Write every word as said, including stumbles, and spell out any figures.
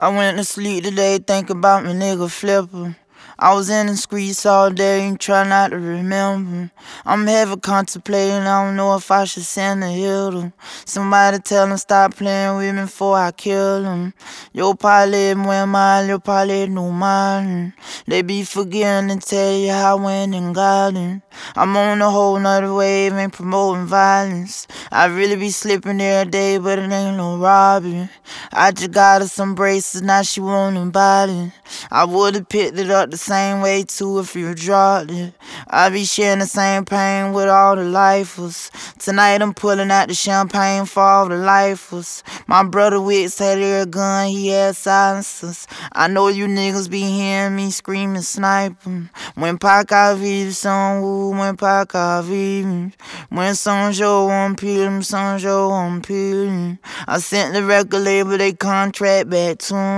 I went to sleep today thinking about my nigga Flipper. I was in the streets all day and try not to remember. I'm heavy contemplating, I don't know if I should send a hitter. Somebody tell him stop playing with me before I kill him. Yo probably muy mal, yo probably no mal. They be forgetting to tell you how I went and got it. I'm on a whole nother wave, ain't promoting violence. I really be slipping every day, but it ain't no robbing. I just got her some braces, now she wantin' body. I would've picked it up the same way too if you dropped it. I be sharing the same pain with all the lifers. Tonight I'm pulling out the champagne for all the lifers. My brother Wicks had a gun, he had silencers. I know you niggas be hearing me screaming sniping. When Paca vive son ou when Paca vive. When Sonjo on pile, Sonjo on pile. I sent the record label they contract back to 'em.